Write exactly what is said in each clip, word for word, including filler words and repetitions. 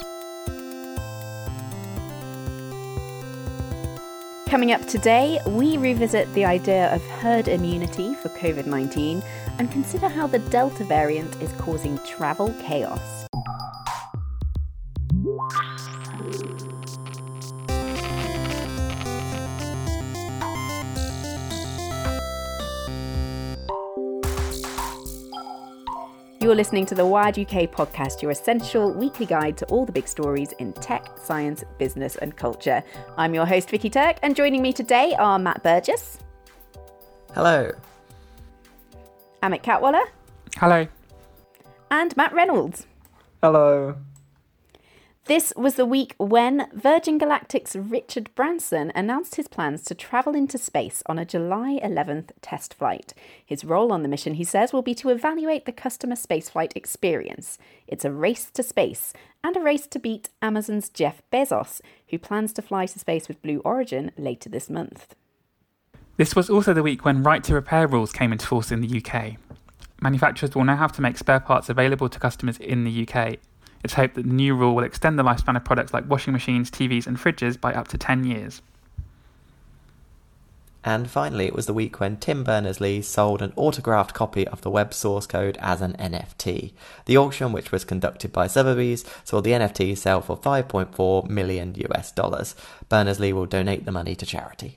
Coming up today, we revisit the idea of herd immunity for covid nineteen and consider how the Delta variant is causing travel chaos. You're listening to the Wired U K podcast, your essential weekly guide to all the big stories in tech, science, business and culture. I'm your host, Vicky Turk, and joining me today are Matt Burgess. Hello. Amit Katwala. Hello. And Matt Reynolds. Hello. This was the week when Virgin Galactic's Richard Branson announced his plans to travel into space on a July eleventh test flight. His role on the mission, he says, will be to evaluate the customer spaceflight experience. It's a race to space and a race to beat Amazon's Jeff Bezos, who plans to fly to space with Blue Origin later this month. This was also the week when right to repair rules came into force in the U K. Manufacturers will now have to make spare parts available to customers in the U K. It's hoped that the new rule will extend the lifespan of products like washing machines, T Vs and fridges by up to ten years. And finally, it was the week when Tim Berners-Lee sold an autographed copy of the web source code as an N F T. The auction, which was conducted by Sotheby's, saw the N F T sell for five point four million US dollars. Berners-Lee will donate the money to charity.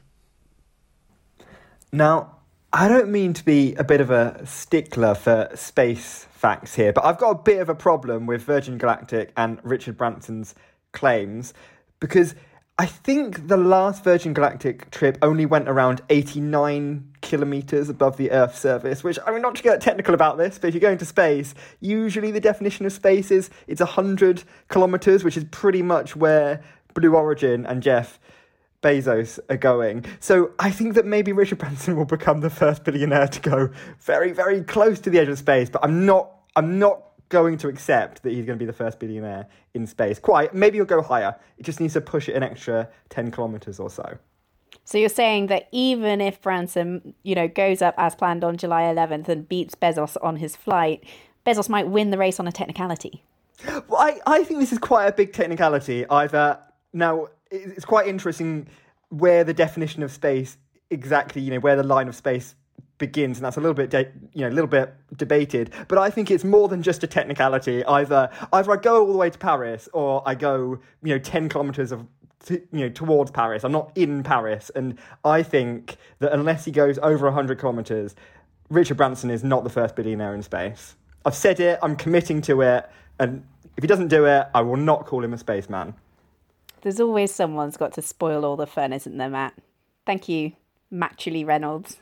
Now, I don't mean to be a bit of a stickler for space facts here, but I've got a bit of a problem with Virgin Galactic and Richard Branson's claims, because I think the last Virgin Galactic trip only went around eighty-nine kilometres above the Earth's surface, which, I mean, not to get technical about this, but if you're going to space, usually the definition of space is it's one hundred kilometres, which is pretty much where Blue Origin and Jeff Bezos are going. So I think that maybe Richard Branson will become the first billionaire to go very, very close to the edge of space, but I'm not I'm not going to accept that he's going to be the first billionaire in space. Quite. Maybe he'll go higher. It just needs to push it an extra ten kilometres or so. So you're saying that even if Branson, you know, goes up as planned on July eleventh and beats Bezos on his flight, Bezos might win the race on a technicality? Well, I, I think this is quite a big technicality. Either now, it's quite interesting where the definition of space exactly, you know, where the line of space begins, and that's a little bit, de- you know, a little bit debated. But I think it's more than just a technicality. Either, either I go all the way to Paris, or I go, you know, ten kilometres of, to, you know, towards Paris. I'm not in Paris, and I think that unless he goes over one hundred kilometres, Richard Branson is not the first billionaire in space. I've said it. I'm committing to it, and if he doesn't do it, I will not call him a spaceman. There's always someone's got to spoil all the fun, isn't there, Matt? Thank you, Matchily Reynolds.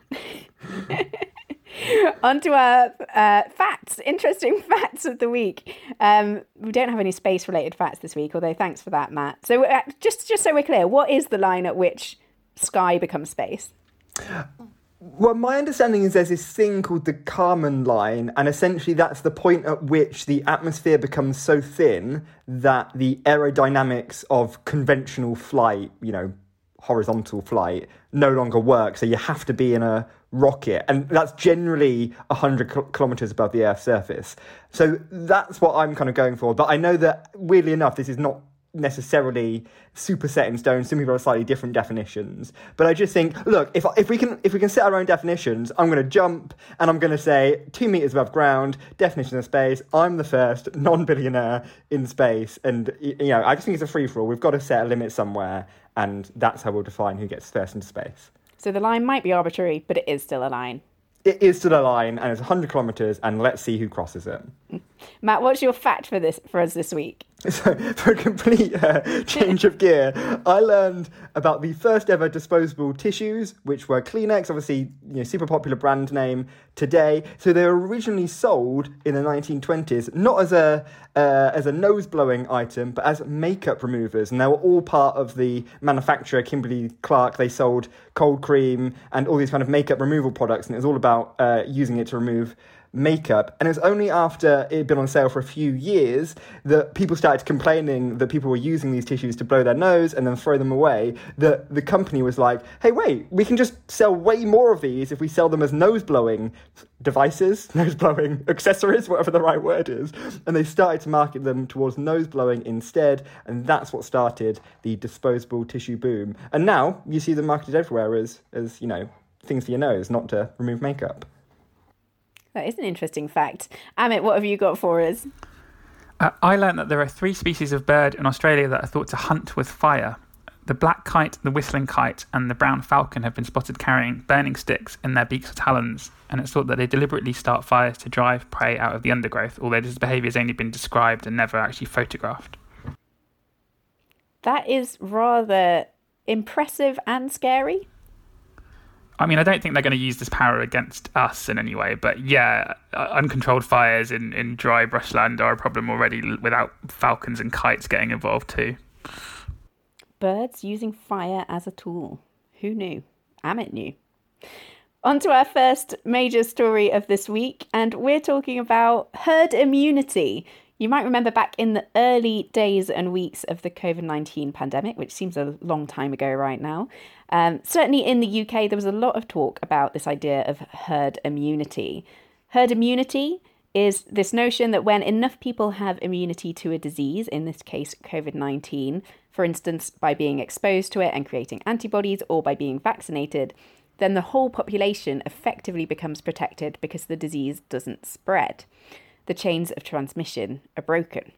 On to our uh, facts, interesting facts of the week. Um, we don't have any space-related facts this week, although thanks for that, Matt. So uh, just, just so we're clear, what is the line at which sky becomes space? Well, my understanding is there's this thing called the Kármán line, and essentially that's the point at which the atmosphere becomes so thin that the aerodynamics of conventional flight, you know, horizontal flight, no longer work. So you have to be in a rocket, and that's generally one hundred kilometres above the Earth's surface. So that's what I'm kind of going for. But I know that, weirdly enough, this is not necessarily super set in stone. Some people have slightly different definitions, but I just think, look, if if we can if we can set our own definitions, I'm going to jump and I'm going to say two meters above ground, definition of space. I'm the first non-billionaire in space, and you know, I just think it's a free for all. We've got to set a limit somewhere, and that's how we'll define who gets first into space. So the line might be arbitrary, but it is still a line. It is still a line, and it's one hundred kilometres, and let's see who crosses it. Matt, what's your fact for this for us this week? So, for a complete uh, change of gear, I learned about the first ever disposable tissues, which were Kleenex, obviously, you know, super popular brand name today. So they were originally sold in the nineteen twenties, not as a uh, as a nose-blowing item, but as makeup removers. And they were all part of the manufacturer, Kimberly-Clark. They sold cold cream and all these kind of makeup removal products, and it was all about uh, using it to remove makeup. And it was only after it had been on sale for a few years that people started complaining that people were using these tissues to blow their nose and then throw them away, that the company was like, hey, wait, we can just sell way more of these if we sell them as nose-blowing devices, nose-blowing accessories, whatever the right word is. And they started to market them towards nose-blowing instead, and that's what started the disposable tissue boom. And now you see them marketed everywhere as, as you know, things for your nose, not to remove makeup. That is an interesting fact. Amit, what have you got for us? Uh, I learned that there are three species of bird in Australia that are thought to hunt with fire. The black kite, the whistling kite, and the brown falcon have been spotted carrying burning sticks in their beaks or talons, and it's thought that they deliberately start fires to drive prey out of the undergrowth, although this behaviour has only been described and never actually photographed. That is rather impressive and scary. I mean, I don't think they're going to use this power against us in any way, but yeah, uncontrolled fires in, in dry brushland are a problem already without falcons and kites getting involved too. Birds using fire as a tool. Who knew? Amit knew. On to our first major story of this week, and we're talking about herd immunity. You might remember back in the early days and weeks of the covid nineteen pandemic, which seems a long time ago right now. Um, certainly in the U K, there was a lot of talk about this idea of herd immunity. Herd immunity is this notion that when enough people have immunity to a disease, in this case covid nineteen, for instance, by being exposed to it and creating antibodies or by being vaccinated, then the whole population effectively becomes protected because the disease doesn't spread. The chains of transmission are broken.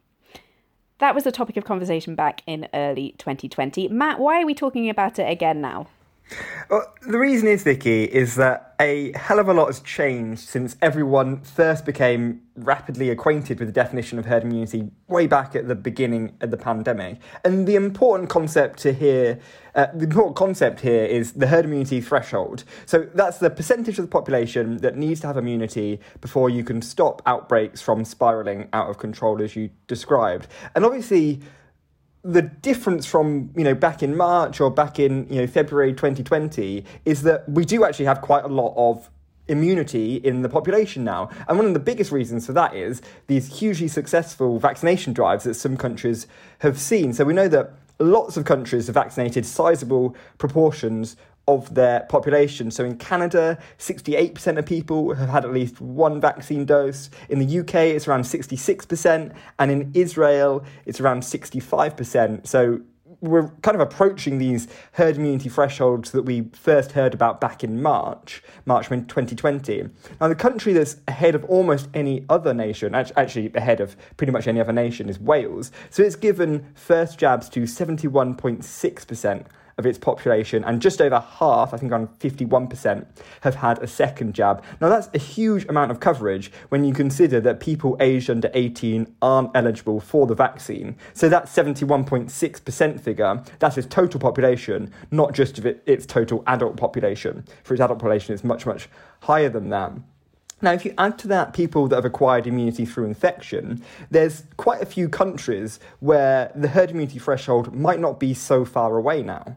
That was the topic of conversation back in early twenty twenty. Matt, why are we talking about it again now? Well, the reason is, Vicky, is that a hell of a lot has changed since everyone first became rapidly acquainted with the definition of herd immunity way back at the beginning of the pandemic. And the important concept to here, uh, the important concept here is the herd immunity threshold. So that's the percentage of the population that needs to have immunity before you can stop outbreaks from spiralling out of control, as you described. And obviously, the difference from, you know, back in March or back in, you know, February twenty twenty is that we do actually have quite a lot of immunity in the population now. And one of the biggest reasons for that is these hugely successful vaccination drives that some countries have seen. So we know that lots of countries have vaccinated sizable proportions of their population. So in Canada, sixty-eight percent of people have had at least one vaccine dose. In the U K, it's around sixty-six percent. And in Israel, it's around sixty-five percent. So we're kind of approaching these herd immunity thresholds that we first heard about back in March, March twenty twenty. Now, the country that's ahead of almost any other nation, actually ahead of pretty much any other nation, is Wales. So it's given first jabs to seventy-one point six percent of its population, and just over half, I think around fifty-one percent, have had a second jab. Now, that's a huge amount of coverage when you consider that people aged under eighteen aren't eligible for the vaccine. So that seventy-one point six percent figure, that's its total population, not just of it, its total adult population. For its adult population, it's much, much higher than that. Now, if you add to that people that have acquired immunity through infection, there's quite a few countries where the herd immunity threshold might not be so far away now.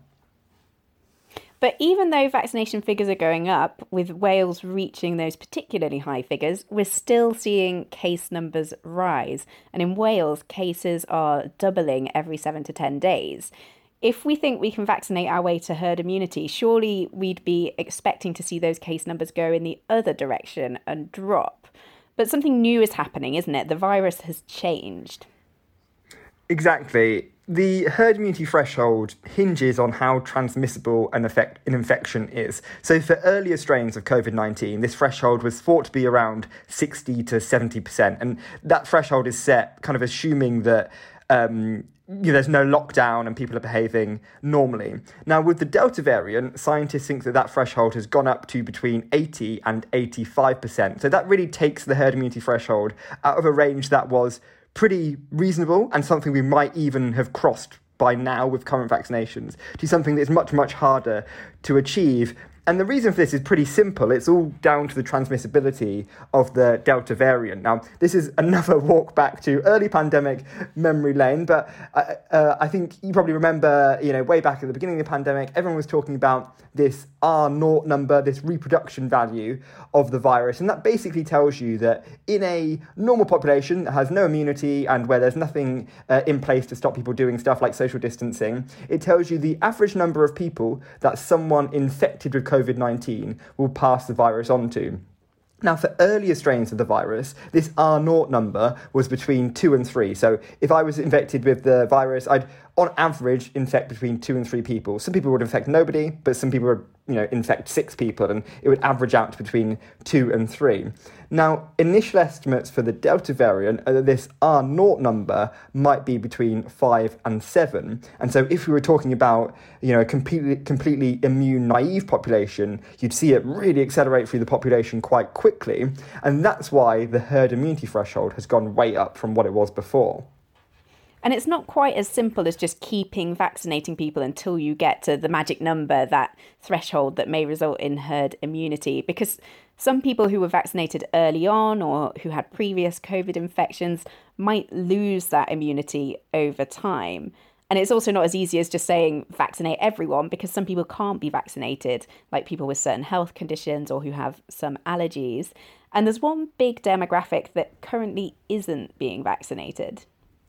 But even though vaccination figures are going up, with Wales reaching those particularly high figures, we're still seeing case numbers rise. And in Wales, cases are doubling every seven to ten days. If we think we can vaccinate our way to herd immunity, surely we'd be expecting to see those case numbers go in the other direction and drop. But something new is happening, isn't it? The virus has changed. Exactly. The herd immunity threshold hinges on how transmissible an, effect, an infection is. So for earlier strains of covid nineteen, this threshold was thought to be around sixty to seventy percent. And that threshold is set kind of assuming that um, you know, there's no lockdown and people are behaving normally. Now, with the Delta variant, scientists think that that threshold has gone up to between eighty and eighty-five percent. So that really takes the herd immunity threshold out of a range that was pretty reasonable and something we might even have crossed by now with current vaccinations to something that is much, much harder to achieve. And the reason for this is pretty simple. It's all down to the transmissibility of the Delta variant. Now, this is another walk back to early pandemic memory lane, but I, uh, I think you probably remember, you know, way back at the beginning of the pandemic, everyone was talking about this R naught number, this reproduction value of the virus. And that basically tells you that in a normal population that has no immunity and where there's nothing uh, in place to stop people doing stuff like social distancing, it tells you the average number of people that someone infected with COVID nineteen will pass the virus on to. Now, for earlier strains of the virus, this R naught number was between two and three. So if I was infected with the virus, I'd, on average, infect between two and three people. Some people would infect nobody, but some people would, you know, infect six people, and it would average out to between two and three. Now, initial estimates for the Delta variant are that this R naught number might be between five and seven. And so if we were talking about, you know, a completely, completely immune naive population, you'd see it really accelerate through the population quite quickly. And that's why the herd immunity threshold has gone way up from what it was before. And it's not quite as simple as just keeping vaccinating people until you get to the magic number, that threshold that may result in herd immunity, because some people who were vaccinated early on or who had previous COVID infections might lose that immunity over time. And it's also not as easy as just saying vaccinate everyone, because some people can't be vaccinated, like people with certain health conditions or who have some allergies. And there's one big demographic that currently isn't being vaccinated.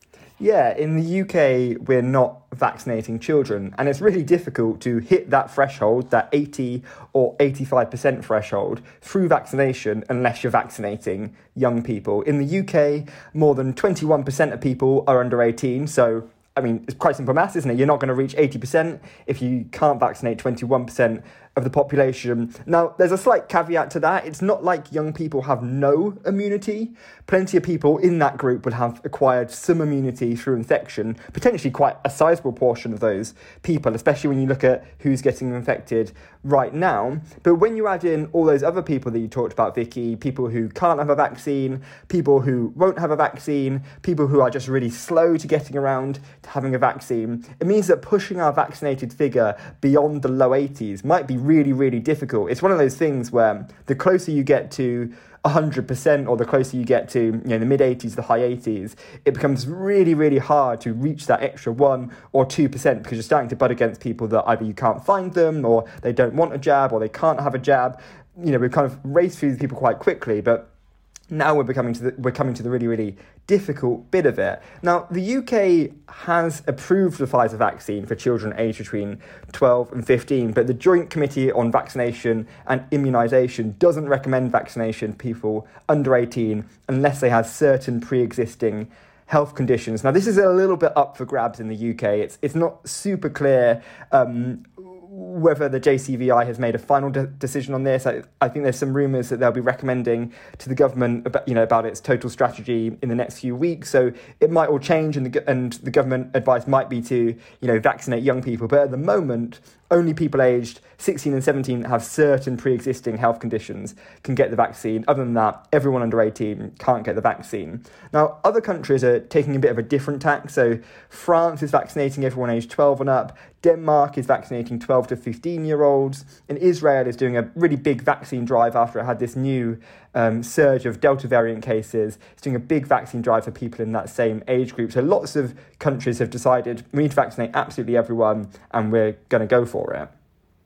Yeah, in the U K, we're not vaccinating children, and it's really difficult to hit that threshold, that eighty or eighty-five percent threshold, through vaccination unless you're vaccinating young people. In the U K, more than twenty-one percent of people are under eighteen, so I mean, it's quite simple maths, isn't it? You're not going to reach eighty percent if you can't vaccinate twenty-one percent of the population. Now, there's a slight caveat to that. It's not like young people have no immunity. Plenty of people in that group would have acquired some immunity through infection, potentially quite a sizable portion of those people, especially when you look at who's getting infected right now. But when you add in all those other people that you talked about, Vicky, people who can't have a vaccine, people who won't have a vaccine, people who are just really slow to getting around to having a vaccine, it means that pushing our vaccinated figure beyond the low eighties might be really, really difficult. It's one of those things where the closer you get to one hundred percent or the closer you get to, you know, the mid eighties, the high eighties, it becomes really, really hard to reach that extra one or two percent because you're starting to butt against people that either you can't find them or they don't want a jab or they can't have a jab. You know, we've kind of raced through these people quite quickly, but now we're becoming to the, we're coming to the really, really difficult bit of it. Now, the U K has approved the Pfizer vaccine for children aged between twelve and fifteen, but the Joint Committee on Vaccination and Immunisation doesn't recommend vaccination to people under eighteen unless they have certain pre-existing health conditions. Now, this is a little bit up for grabs in the U K. It's it's not super clear um, whether the J C V I has made a final de- decision on this. I, I think there's some rumours that they'll be recommending to the government about, you know, about its total strategy in the next few weeks. So it might all change, and the and the government advice might be to, you know, vaccinate young people. But at the moment, only people aged sixteen and seventeen that have certain pre-existing health conditions can get the vaccine. Other than that, everyone under eighteen can't get the vaccine. Now, other countries are taking a bit of a different tack. So France is vaccinating everyone aged twelve and up. Denmark is vaccinating twelve to fifteen-year-olds. And Israel is doing a really big vaccine drive after it had this new um, surge of Delta variant cases. It's doing a big vaccine drive for people in that same age group. So lots of countries have decided we need to vaccinate absolutely everyone, and we're going to go for it.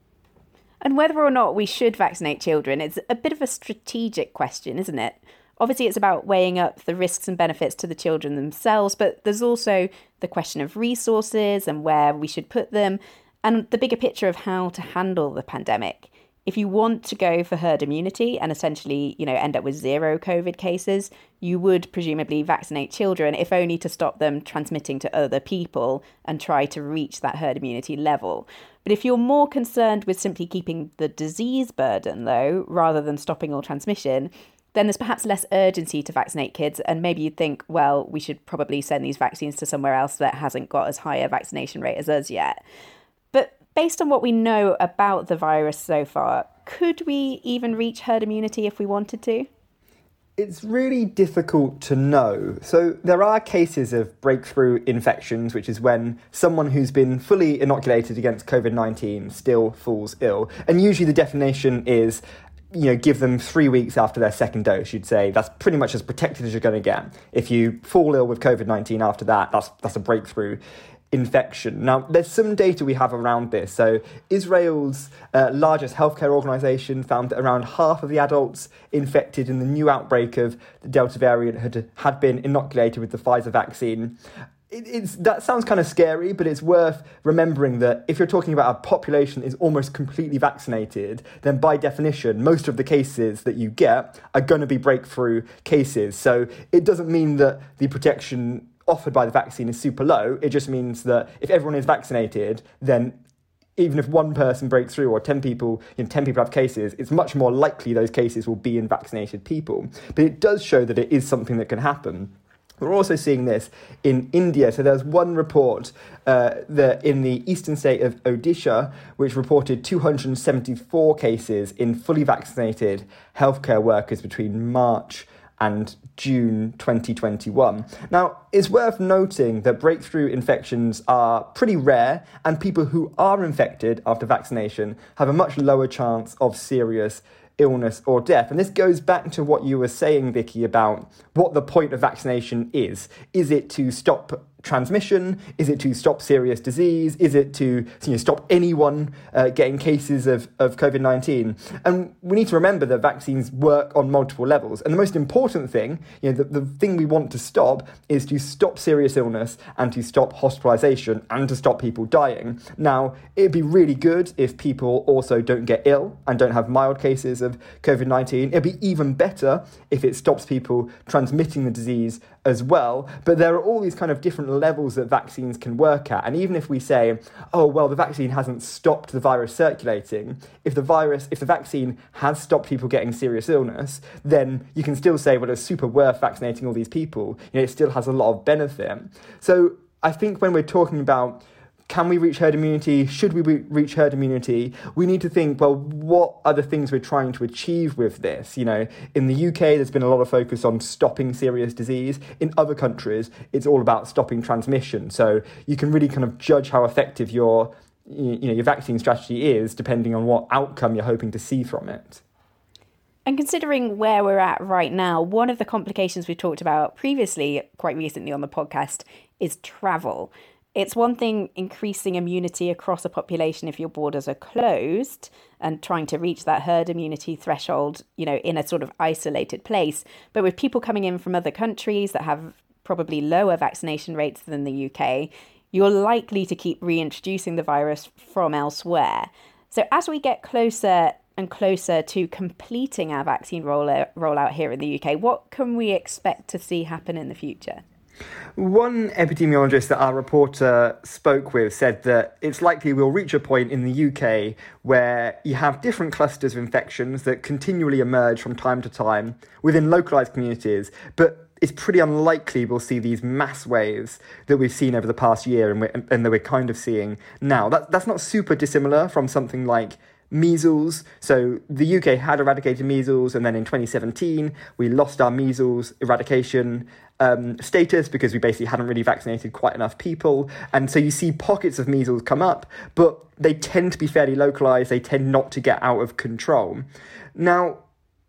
And whether or not we should vaccinate children, it's a bit of a strategic question, isn't it? Obviously, it's about weighing up the risks and benefits to the children themselves, but there's also the question of resources and where we should put them, and the bigger picture of how to handle the pandemic. If you want to go for herd immunity and essentially, you know, end up with zero COVID cases, you would presumably vaccinate children, if only to stop them transmitting to other people and try to reach that herd immunity level. But if you're more concerned with simply keeping the disease burden low, rather than stopping all transmission, then there's perhaps less urgency to vaccinate kids, and maybe you'd think, well, we should probably send these vaccines to somewhere else that hasn't got as high a vaccination rate as us yet. But based on what we know about the virus so far, could we even reach herd immunity if we wanted to? It's really difficult to know. So there are cases of breakthrough infections, which is when someone who's been fully inoculated against covid nineteen still falls ill. And usually the definition is, you know, give them three weeks after their second dose. You'd say that's pretty much as protected as you're going to get. If you fall ill with covid nineteen after that, that's that's a breakthrough infection. Now, there's some data we have around this. So Israel's uh, largest healthcare organisation found that around half of the adults infected in the new outbreak of the Delta variant had, had been inoculated with the Pfizer vaccine. It, it's that sounds kind of scary, but it's worth remembering that if you're talking about a population that is almost completely vaccinated, then by definition, most of the cases that you get are going to be breakthrough cases. So it doesn't mean that the protection offered by the vaccine is super low. It just means that if everyone is vaccinated, then even if one person breaks through or ten people, you know, ten people have cases, it's much more likely those cases will be in vaccinated people. But it does show that it is something that can happen. We're also seeing this in India. So there's one report uh, that in the eastern state of Odisha, which reported two hundred seventy-four cases in fully vaccinated healthcare workers between March and June twenty twenty-one. Now, it's worth noting that breakthrough infections are pretty rare, and people who are infected after vaccination have a much lower chance of serious illness or death. And this goes back to what you were saying, Vicky, about what the point of vaccination is. Is it to stop transmission? Is it to stop serious disease? Is it to you know, stop anyone uh, getting cases of, of covid nineteen? And we need to remember that vaccines work on multiple levels. And the most important thing, you know, the, the thing we want to stop is to stop serious illness and to stop hospitalisation and to stop people dying. Now, it'd be really good if people also don't get ill and don't have mild cases of covid nineteen. It'd be even better if it stops people transmitting the disease as well. But there are all these kind of different levels that vaccines can work at. And even if we say, oh, well, the vaccine hasn't stopped the virus circulating, if the virus, if the vaccine has stopped people getting serious illness, then you can still say, well, it's super worth vaccinating all these people. You know, it still has a lot of benefit. So I think when we're talking about can we reach herd immunity? Should we re- reach herd immunity? We need to think, well, what are the things we're trying to achieve with this? You know, in the U K, there's been a lot of focus on stopping serious disease. In other countries, it's all about stopping transmission. So you can really kind of judge how effective your, you know, your vaccine strategy is depending on what outcome you're hoping to see from it. And considering where we're at right now, one of the complications we talked about previously, quite recently on the podcast, is travel. It's one thing increasing immunity across a population if your borders are closed and trying to reach that herd immunity threshold, you know, in a sort of isolated place. But with people coming in from other countries that have probably lower vaccination rates than the U K, you're likely to keep reintroducing the virus from elsewhere. So as we get closer and closer to completing our vaccine rollout, rollout here in the U K, what can we expect to see happen in the future? One epidemiologist that our reporter spoke with said that it's likely we'll reach a point in the U K where you have different clusters of infections that continually emerge from time to time within localised communities, but it's pretty unlikely we'll see these mass waves that we've seen over the past year and, we're, and that we're kind of seeing now. That, that's not super dissimilar from something like measles. So the U K had eradicated measles, and then in twenty seventeen we lost our measles eradication um, status because we basically hadn't really vaccinated quite enough people. And so you see pockets of measles come up, but they tend to be fairly localized. They tend not to get out of control. Now,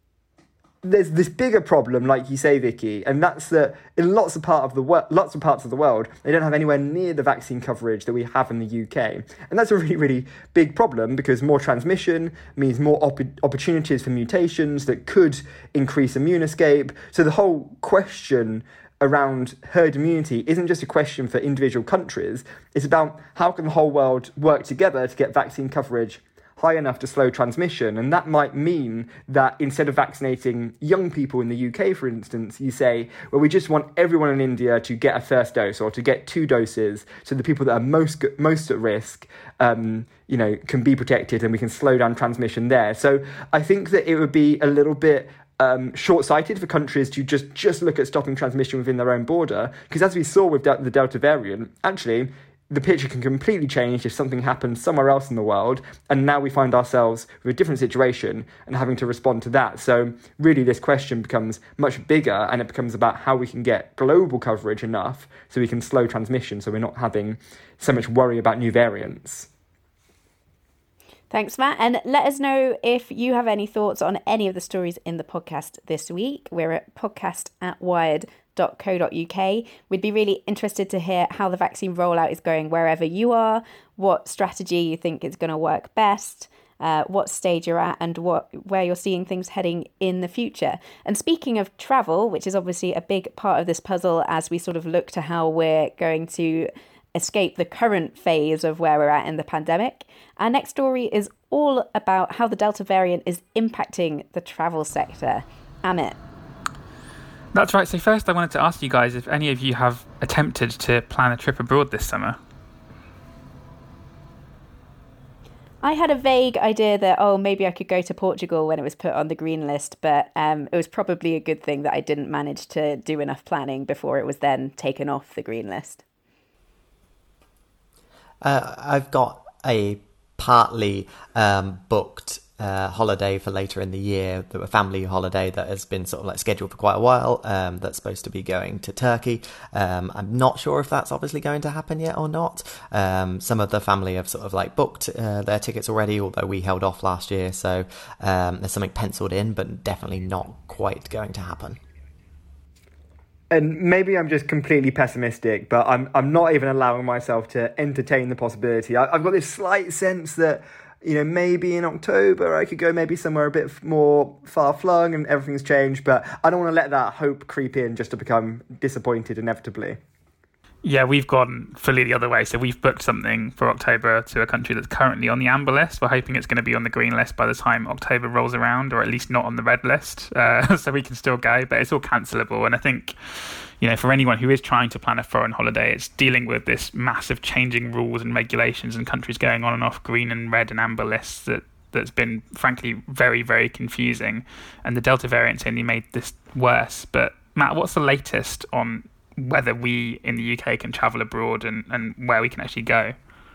there's this bigger problem, like you say, Vicky, and that's that in lots of part of the wor- lots of parts of the world, they don't have anywhere near the vaccine coverage that we have in the U K, and that's a really, really big problem because more transmission means more op- opportunities for mutations that could increase immune escape. So the whole question around herd immunity isn't just a question for individual countries. It's about how can the whole world work together to get vaccine coverage high enough to slow transmission. And that might mean that instead of vaccinating young people in the U K, for instance, you say, well, we just want everyone in India to get a first dose or to get two doses, so the people that are most most at risk, um, you know, can be protected and we can slow down transmission there. So I think that it would be a little bit Um, short-sighted for countries to just, just look at stopping transmission within their own border, because as we saw with the Delta variant, actually, the picture can completely change if something happens somewhere else in the world, and now we find ourselves with a different situation and having to respond to that. So really this question becomes much bigger, and it becomes about how we can get global coverage enough so we can slow transmission, so we're not having so much worry about new variants. Thanks, Matt. And let us know if you have any thoughts on any of the stories in the podcast this week. We're at podcast at wired dot co dot uk. We'd be really interested to hear how the vaccine rollout is going wherever you are, what strategy you think is going to work best, uh, what stage you're at, and what where you're seeing things heading in the future. And speaking of travel, which is obviously a big part of this puzzle as we sort of look to how we're going to escape the current phase of where we're at in the pandemic, our next story is all about how the Delta variant is impacting the travel sector. Amit. That's right. So first I wanted to ask you guys if any of you have attempted to plan a trip abroad this summer. I had a vague idea that, oh, maybe I could go to Portugal when it was put on the green list, but um, it was probably a good thing that I didn't manage to do enough planning before it was then taken off the green list. Uh, I've got a partly um, booked Uh, holiday for later in the year, a family holiday that has been sort of like scheduled for quite a while, um, that's supposed to be going to Turkey. Um, I'm not sure if that's obviously going to happen yet or not. Um, some of the family have sort of like booked uh, their tickets already, although we held off last year, so um, there's something penciled in, but definitely not quite going to happen. And maybe I'm just completely pessimistic, but I'm I'm not even allowing myself to entertain the possibility. I, I've got this slight sense that, you know, maybe in October I could go maybe somewhere a bit more far-flung and everything's changed, but I don't want to let that hope creep in just to become disappointed inevitably. Yeah, we've gone fully the other way. So we've booked something for October to a country that's currently on the amber list. We're hoping it's going to be on the green list by the time October rolls around, or at least not on the red list. Uh, so we can still go, but it's all cancelable. And I think, you know, for anyone who is trying to plan a foreign holiday, it's dealing with this massive changing rules and regulations and countries going on and off green and red and amber lists that that's been, frankly, very, very confusing. And the Delta variant's only made this worse. But Matt, what's the latest on whether we in the U K can travel abroad and, and where we can actually go?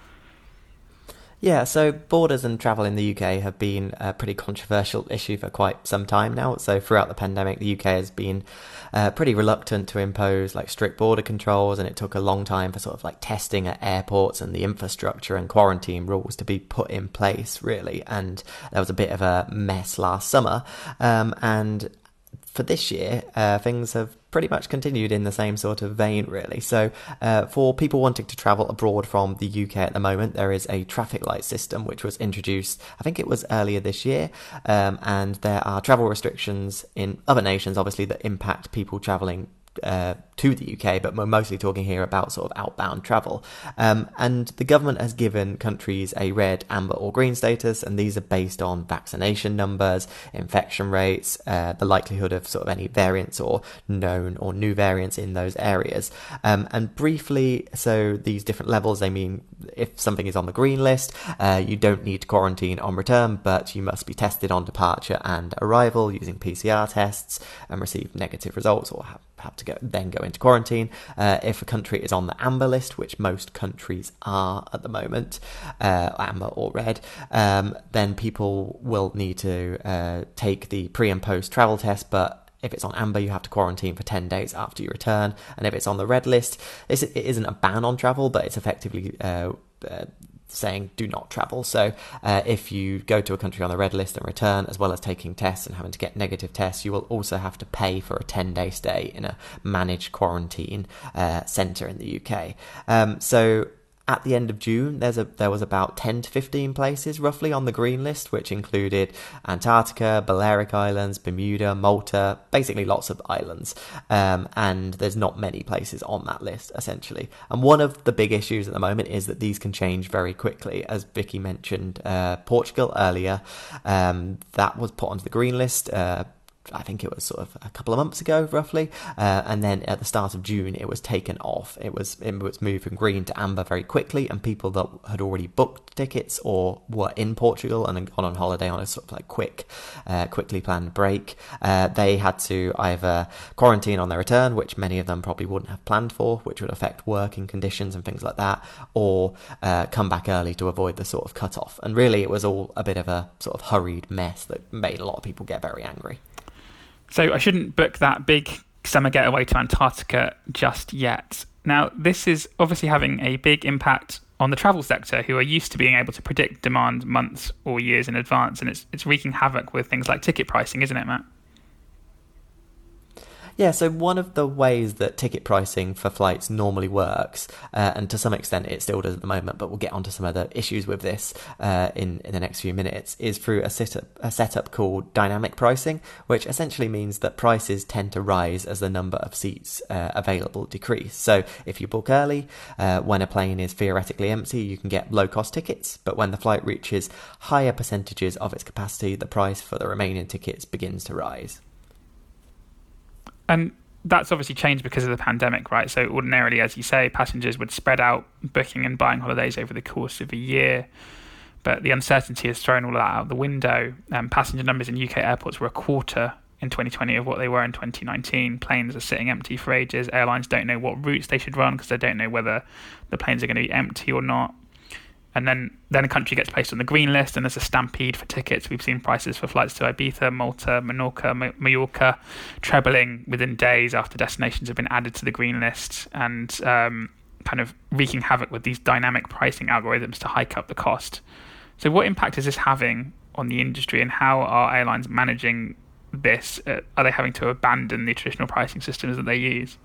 Yeah, so borders and travel in the U K have been a pretty controversial issue for quite some time now. So throughout the pandemic, the U K has been uh, pretty reluctant to impose like strict border controls, and it took a long time for sort of like testing at airports and the infrastructure and quarantine rules to be put in place, really. And there was a bit of a mess last summer. Um, and for this year, uh, things have pretty much continued in the same sort of vein, really. So uh, for people wanting to travel abroad from the U K at the moment, there is a traffic light system which was introduced, I think it was earlier this year, um, and there are travel restrictions in other nations, obviously, that impact people travelling Uh, to the U K, but we're mostly talking here about sort of outbound travel. Um, and the government has given countries a red, amber or green status, and these are based on vaccination numbers, infection rates, uh, the likelihood of sort of any variants or known or new variants in those areas. Um, and briefly, so these different levels, they mean if something is on the green list, uh, you don't need to quarantine on return, but you must be tested on departure and arrival using P C R tests and receive negative results, or have have to go then go into quarantine. Uh, if a country is on the amber list, which most countries are at the moment, uh, amber or red, um, then people will need to uh, take the pre and post travel test, but if it's on amber, you have to quarantine for ten days after you return. And if it's on the red list, it isn't a ban on travel, but it's effectively uh, uh, saying do not travel. So uh, if you go to a country on the red list and return, as well as taking tests and having to get negative tests, you will also have to pay for a ten-day stay in a managed quarantine uh, centre in the U K. Um, so at the end of June, there's a there was about ten to fifteen places roughly on the green list, which included Antarctica, Balearic Islands, Bermuda, Malta, basically lots of islands. Um, and there's not many places on that list, essentially. And one of the big issues at the moment is that these can change very quickly. As Vicky mentioned, uh, Portugal earlier, um, that was put onto the green list. Uh, I think it was sort of a couple of months ago, roughly, uh, and then at the start of June, it was taken off. It was it was moved from green to amber very quickly, and people that had already booked tickets or were in Portugal and gone on holiday on a sort of like quick, uh, quickly planned break, uh, they had to either quarantine on their return, which many of them probably wouldn't have planned for, which would affect working conditions and things like that, or uh, come back early to avoid the sort of cut-off. And really, it was all a bit of a sort of hurried mess that made a lot of people get very angry. So I shouldn't book that big summer getaway to Antarctica just yet. Now, this is obviously having a big impact on the travel sector, who are used to being able to predict demand months or years in advance, and it's it's wreaking havoc with things like ticket pricing, isn't it, Matt? Yeah, so one of the ways that ticket pricing for flights normally works, uh, and to some extent it still does at the moment, but we'll get onto some of the issues with this uh, in, in the next few minutes, is through a setup, a setup called dynamic pricing, which essentially means that prices tend to rise as the number of seats uh, available decrease. So if you book early, uh, when a plane is theoretically empty, you can get low-cost tickets, but when the flight reaches higher percentages of its capacity, the price for the remaining tickets begins to rise. And that's obviously changed because of the pandemic, right? So ordinarily, as you say, passengers would spread out booking and buying holidays over the course of a year. But the uncertainty has thrown all that out the window. Um, passenger numbers in U K airports were a quarter in twenty twenty of what they were in twenty nineteen. Planes are sitting empty for ages. Airlines don't know what routes they should run because they don't know whether the planes are going to be empty or not. And then, then a country gets placed on the green list and there's a stampede for tickets. We've seen prices for flights to Ibiza, Malta, Menorca, Mallorca trebling within days after destinations have been added to the green list, and um, kind of wreaking havoc with these dynamic pricing algorithms to hike up the cost. So what impact is this having on the industry, and how are airlines managing this? Uh, are they having to abandon the traditional pricing systems that they use?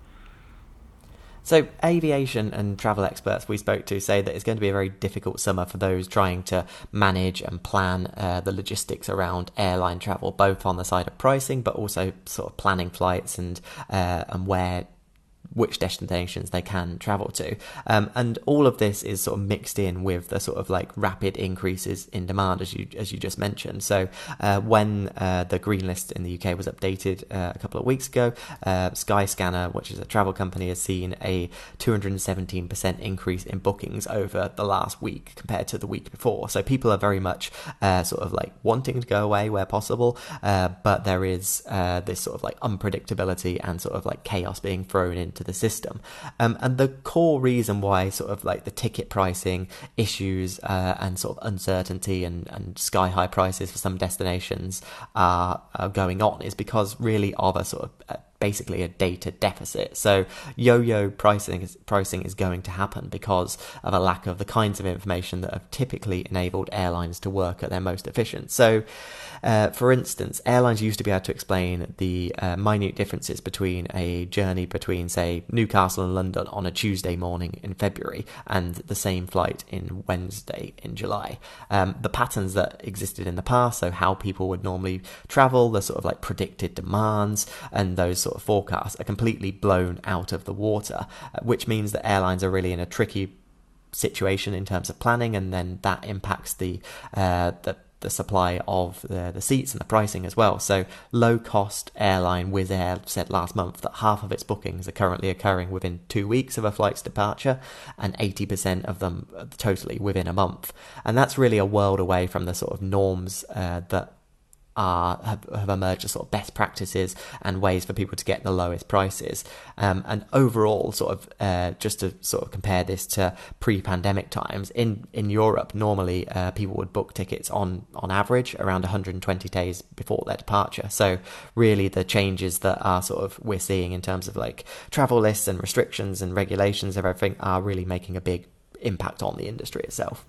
So aviation and travel experts we spoke to say that it's going to be a very difficult summer for those trying to manage and plan uh, the logistics around airline travel, both on the side of pricing, but also sort of planning flights and uh, and where which destinations they can travel to. Um, and all of this is sort of mixed in with the sort of like rapid increases in demand, as you as you just mentioned. So uh, when uh, the green list in the U K was updated uh, a couple of weeks ago, uh, Skyscanner, which is a travel company, has seen a two hundred seventeen percent increase in bookings over the last week compared to the week before. So people are very much uh, sort of like wanting to go away where possible, uh, but there is uh, this sort of like unpredictability and sort of like chaos being thrown into the system. Um, and the core reason why sort of like the ticket pricing issues uh, and sort of uncertainty and, and sky high prices for some destinations are, are going on is because really of a sort of uh, basically a data deficit. So yo-yo pricing is, pricing is going to happen because of a lack of the kinds of information that have typically enabled airlines to work at their most efficient. So uh, for instance, airlines used to be able to explain the uh, minute differences between a journey between, say, Newcastle and London on a Tuesday morning in February and the same flight in Wednesday in July. Um, the patterns that existed in the past, so how people would normally travel, the sort of like predicted demands and those sort of forecasts are completely blown out of the water, which means that airlines are really in a tricky situation in terms of planning, and then that impacts the uh, the the supply of the, the seats and the pricing as well. So low-cost airline Wizz Air said last month that half of its bookings are currently occurring within two weeks of a flight's departure, and eighty percent of them totally within a month. And that's really a world away from the sort of norms uh, that Are, have, have emerged as sort of best practices and ways for people to get the lowest prices. Um, and overall, sort of uh, just to sort of compare this to pre-pandemic times, in, in Europe, normally uh, people would book tickets on, on average around one hundred twenty days before their departure. So really the changes that are sort of we're seeing in terms of like travel lists and restrictions and regulations of everything are really making a big impact on the industry itself.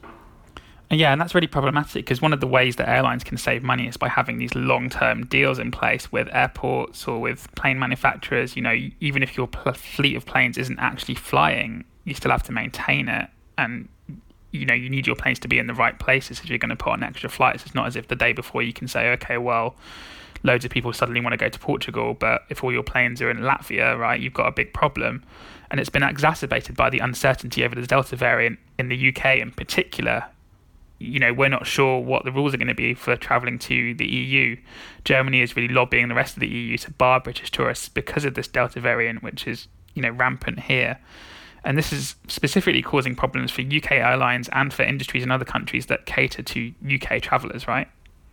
Yeah, and that's really problematic because one of the ways that airlines can save money is by having these long-term deals in place with airports or with plane manufacturers. You know, even if your pl- fleet of planes isn't actually flying, you still have to maintain it. And, you know, you need your planes to be in the right places if you're going to put on extra flights. It's not as if the day before you can say, okay, well, loads of people suddenly want to go to Portugal, but if all your planes are in Latvia, right, you've got a big problem. And it's been exacerbated by the uncertainty over the Delta variant in the U K in particular. you know, we're not sure what the rules are going to be for travelling to the E U. Germany is really lobbying the rest of the E U to bar British tourists because of this Delta variant, which is, you know, rampant here. And this is specifically causing problems for U K airlines and for industries in other countries that cater to U K travellers, right?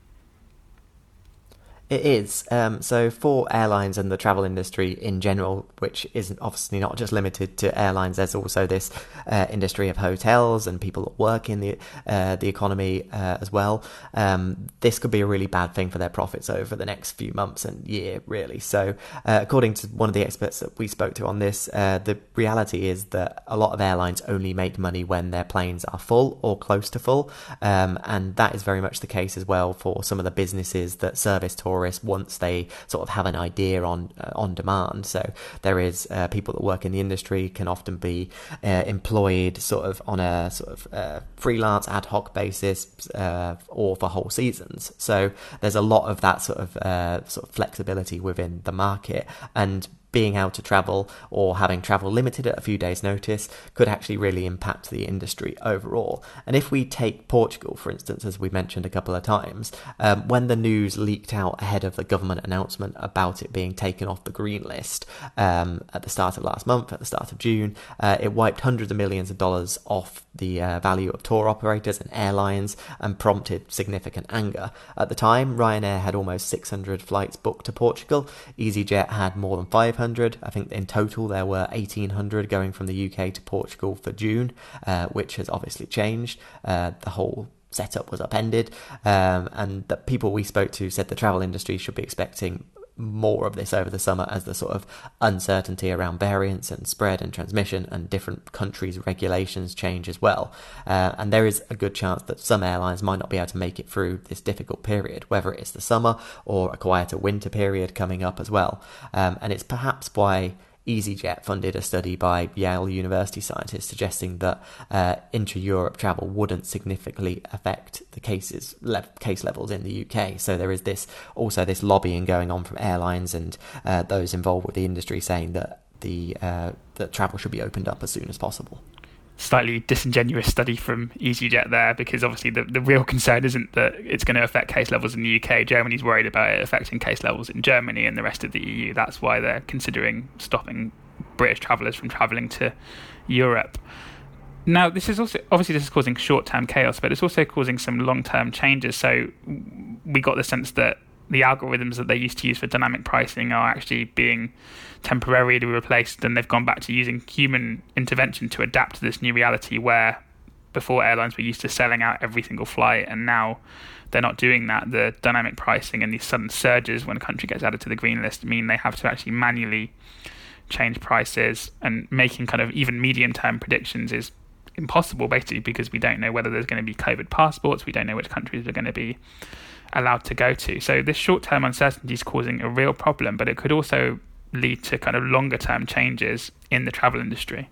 It is. Um, so for airlines and the travel industry in general, which isn't obviously not just limited to airlines, there's also this uh, industry of hotels and people that work in the uh, the economy uh, as well. Um, this could be a really bad thing for their profits over the next few months and year, really. So uh, according to one of the experts that we spoke to on this, uh, the reality is that a lot of airlines only make money when their planes are full or close to full. Um, and that is very much the case as well for some of the businesses that service tourists once they sort of have an idea on uh, on demand. So there is uh, people that work in the industry can often be uh, employed sort of on a sort of uh, freelance ad hoc basis uh, or for whole seasons. So there's a lot of that sort of uh, sort of flexibility within the market, and being able to travel or having travel limited at a few days' notice could actually really impact the industry overall. And if we take Portugal, for instance, as we mentioned a couple of times, um, when the news leaked out ahead of the government announcement about it being taken off the green list um, at the start of last month, at the start of June, uh, it wiped hundreds of millions of dollars off the uh, value of tour operators and airlines and prompted significant anger. At the time, Ryanair had almost six hundred flights booked to Portugal. EasyJet had more than five hundred. I think in total there were eighteen hundred going from the U K to Portugal for June, uh, which has obviously changed. Uh, the whole setup was upended, um, and the people we spoke to said the travel industry should be expecting more of this over the summer as the sort of uncertainty around variants and spread and transmission and different countries' regulations change as well. Uh, and there is a good chance that some airlines might not be able to make it through this difficult period, whether it's the summer or a quieter winter period coming up as well. Um, and it's perhaps why EasyJet funded a study by Yale University scientists suggesting that uh, intra-Europe travel wouldn't significantly affect the cases le- case levels in the U K. So there is this also this lobbying going on from airlines and uh, those involved with the industry saying that the uh, that travel should be opened up as soon as possible. Slightly disingenuous study from EasyJet there, because obviously the, the real concern isn't that it's going to affect case levels in the U K. Germany's worried about it affecting case levels in Germany and the rest of the E U. That's why they're considering stopping British travellers from travelling to Europe. Now, this is also, obviously this is causing short-term chaos, but it's also causing some long-term changes. So we got the sense that the algorithms that they used to use for dynamic pricing are actually being temporarily replaced, and they've gone back to using human intervention to adapt to this new reality where before airlines were used to selling out every single flight, and now they're not doing that. The dynamic pricing and these sudden surges when a country gets added to the green list mean they have to actually manually change prices, and making kind of even medium-term predictions is impossible basically because we don't know whether there's going to be COVID passports, we don't know which countries are going to be allowed to go to. So this short-term uncertainty is causing a real problem, but it could also lead to kind of longer-term changes in the travel industry.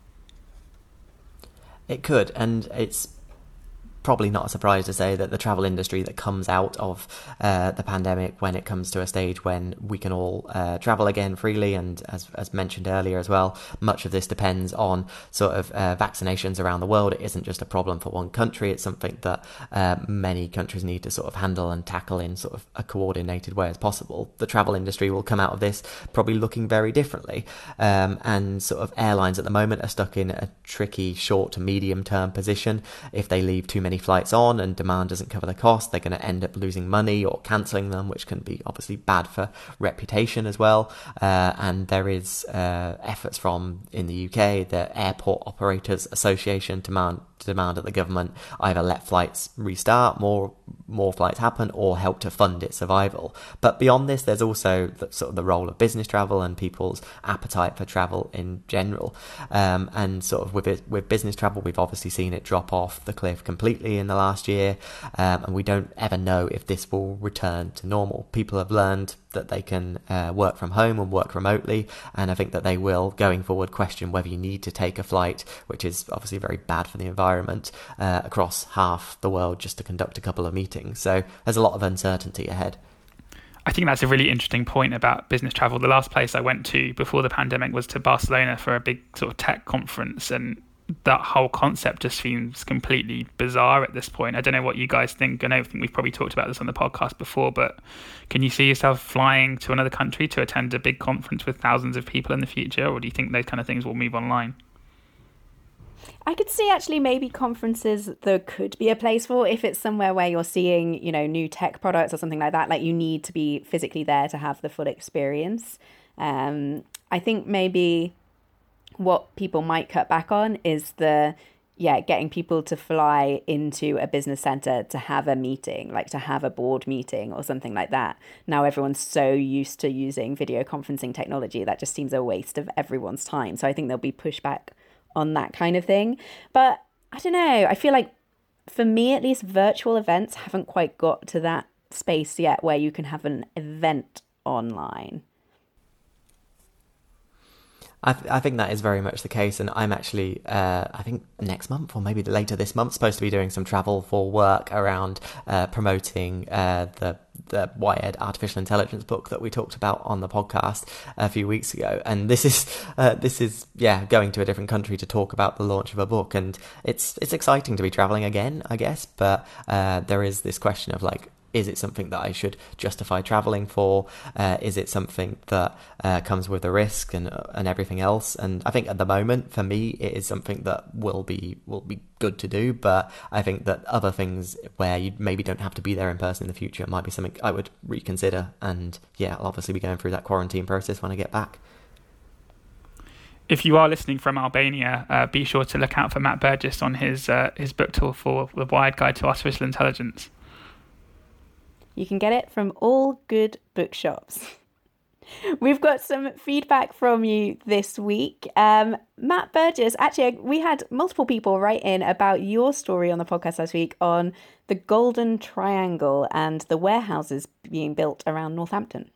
It could, and it's probably not a surprise to say that the travel industry that comes out of uh, the pandemic, when it comes to a stage when we can all uh, travel again freely, and as as mentioned earlier as well, much of this depends on sort of uh, vaccinations around the world. It isn't just a problem for one country, it's something that uh, many countries need to sort of handle and tackle in sort of a coordinated way as possible. The travel industry will come out of this probably looking very differently, um, and sort of airlines at the moment are stuck in a tricky short to medium term position. If they leave too many flights on and demand doesn't cover the cost, they're going to end up losing money or cancelling them, which can be obviously bad for reputation as well. Uh, and there is uh, efforts from in the U K, the Airport Operators Association demand demand that the government either let flights restart, more more flights happen, or help to fund its survival. But beyond this, there's also the, sort of the role of business travel and people's appetite for travel in general. Um, and sort of with it, with business travel, we've obviously seen it drop off the cliff completely in the last year, um, and we don't ever know if this will return to normal. People have learned that they can uh, work from home and work remotely, and I think that they will, going forward, question whether you need to take a flight, which is obviously very bad for the environment, uh, across half the world just to conduct a couple of meetings. So there's a lot of uncertainty ahead. I think that's a really interesting point about business travel. The last place I went to before the pandemic was to Barcelona for a big sort of tech conference, and that whole concept just seems completely bizarre at this point. I don't know what you guys think. I know I think we've probably talked about this on the podcast before, but can you see yourself flying to another country to attend a big conference with thousands of people in the future, or do you think those kind of things will move online? I could see actually maybe conferences there could be a place for if it's somewhere where you're seeing, you know, new tech products or something like that. Like you need to be physically there to have the full experience. Um, I think maybe what people might cut back on is the, yeah, getting people to fly into a business center to have a meeting, like to have a board meeting or something like that. Now everyone's so used to using video conferencing technology that just seems a waste of everyone's time. So I think there'll be pushback on that kind of thing. But I don't know, I feel like for me at least, virtual events haven't quite got to that space yet where you can have an event online. I, th- I think that is very much the case, and I'm actually, uh, I think next month or maybe later this month, supposed to be doing some travel for work around uh, promoting uh, the the Wired artificial intelligence book that we talked about on the podcast a few weeks ago. And this is uh, this is yeah going to a different country to talk about the launch of a book, and it's it's exciting to be traveling again, I guess. But uh, there is this question of like, is it something that I should justify traveling for? Uh, is it something that uh, comes with a risk and and everything else? And I think at the moment, for me, it is something that will be will be good to do. But I think that other things where you maybe don't have to be there in person in the future might be something I would reconsider. And yeah, I'll obviously be going through that quarantine process when I get back. If you are listening from Albania, uh, be sure to look out for Matt Burgess on his uh, his book tour for The Wired Guide to Artificial Intelligence. You can get it from all good bookshops. We've got some feedback from you this week. Um, Matt Burgess, actually, we had multiple people write in about your story on the podcast last week on the Golden Triangle and the warehouses being built around Northampton.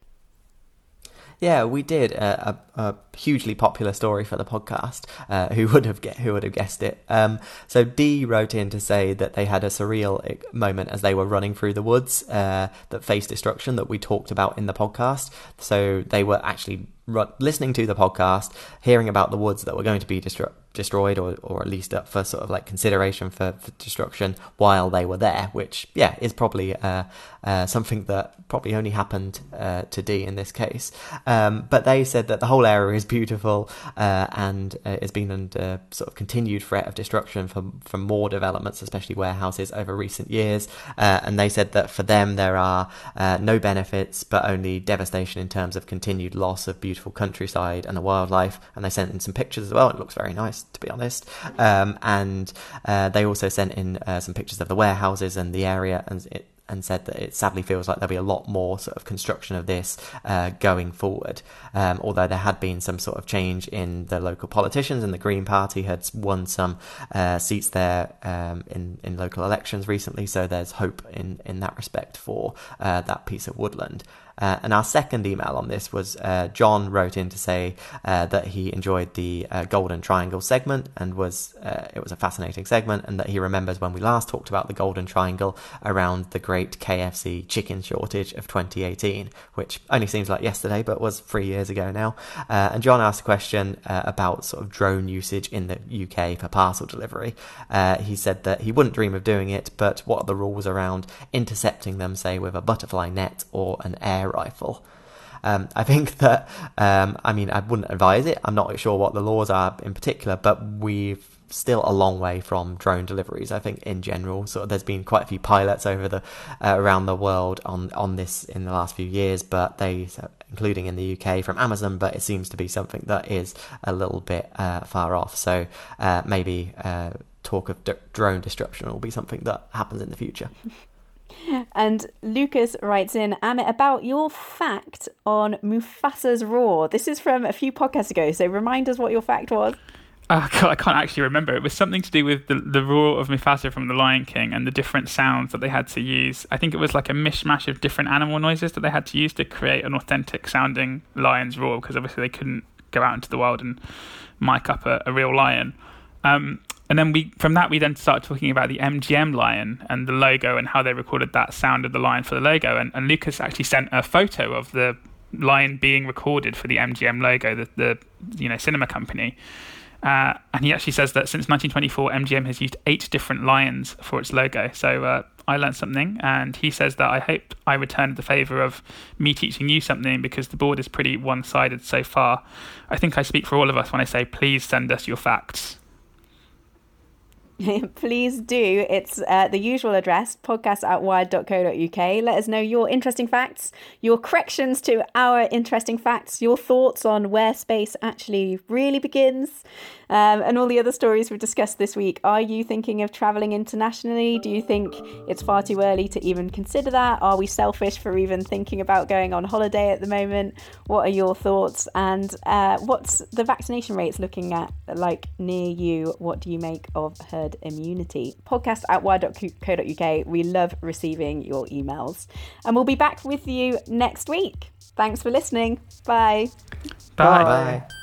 Yeah, we did a, a, a hugely popular story for the podcast. Uh, who would have get, who would have guessed it? Um, so Dee wrote in to say that they had a surreal moment as they were running through the woods uh, that faced destruction that we talked about in the podcast. So they were actually ru- listening to the podcast, hearing about the woods that were going to be destru- destroyed, or or at least up for sort of like consideration for, for destruction while they were there, which yeah is probably uh, uh, something that probably only happened uh, to Dee in this case. Um, but they said that the whole area is beautiful uh, and uh, has been under sort of continued threat of destruction from, from more developments, especially warehouses, over recent years. Uh, and they said that for them there are uh, no benefits, but only devastation in terms of continued loss of beautiful countryside and the wildlife. And they sent in some pictures as well. It looks very nice, to be honest. Um, and uh, they also sent in uh, some pictures of the warehouses and the area, and it and said that it sadly feels like there'll be a lot more sort of construction of this uh, going forward. Um, although there had been some sort of change in the local politicians, and the Green Party had won some uh, seats there um, in, in local elections recently, so there's hope in, in that respect for uh, that piece of woodland. Uh, and our second email on this was uh, John wrote in to say uh, that he enjoyed the uh, Golden Triangle segment, and was uh, it was a fascinating segment, and that he remembers when we last talked about the Golden Triangle around the great K F C chicken shortage of twenty eighteen, which only seems like yesterday, but was three years ago now. Uh, and John asked a question uh, about sort of drone usage in the U K for parcel delivery. Uh, he said that he wouldn't dream of doing it, but what are the rules around intercepting them, say, with a butterfly net or an air rifle? Um, I think that, um, I mean, I wouldn't advise it. I'm not sure what the laws are in particular, but we've still a long way from drone deliveries. I think in general, sort of, there's been quite a few pilots over the uh, around the world on on this in the last few years, but they, including in the U K from Amazon, but it seems to be something that is a little bit uh, far off. So uh, maybe uh, talk of d- drone disruption will be something that happens in the future. And Lucas writes in, Amit, about your fact on Mufasa's roar. This is from a few podcasts ago, so remind us what your fact was. Uh, I can't actually remember. It was something to do with the, the roar of Mufasa from The Lion King and the different sounds that they had to use. I think it was like a mishmash of different animal noises that they had to use to create an authentic sounding lion's roar, because obviously they couldn't go out into the wild and mic up a, a real lion. Um, and then we, from that, we then started talking about the M G M lion and the logo and how they recorded that sound of the lion for the logo. And, and Lucas actually sent a photo of the lion being recorded for the M G M logo, the, the you know cinema company. Uh, and he actually says that since nineteen twenty-four, M G M has used eight different lions for its logo. So uh, I learned something, and he says that I hope I returned the favour of me teaching you something, because the board is pretty one-sided so far. I think I speak for all of us when I say, please send us your facts. Please do. It's uh, the usual address, podcast at wired dot co dot uk. Let us know your interesting facts, your corrections to our interesting facts, your thoughts on where space actually really begins, um, and all the other stories we've discussed this week. Are you thinking of travelling internationally? Do you think it's far too early to even consider that? Are we selfish for even thinking about going on holiday at the moment? What are your thoughts? And uh, what's the vaccination rates looking at like near you? What do you make of herd immunity? Podcast at wired dot co dot uk. We love receiving your emails, and we'll be back with you next week. Thanks for listening. Bye. Bye. Bye.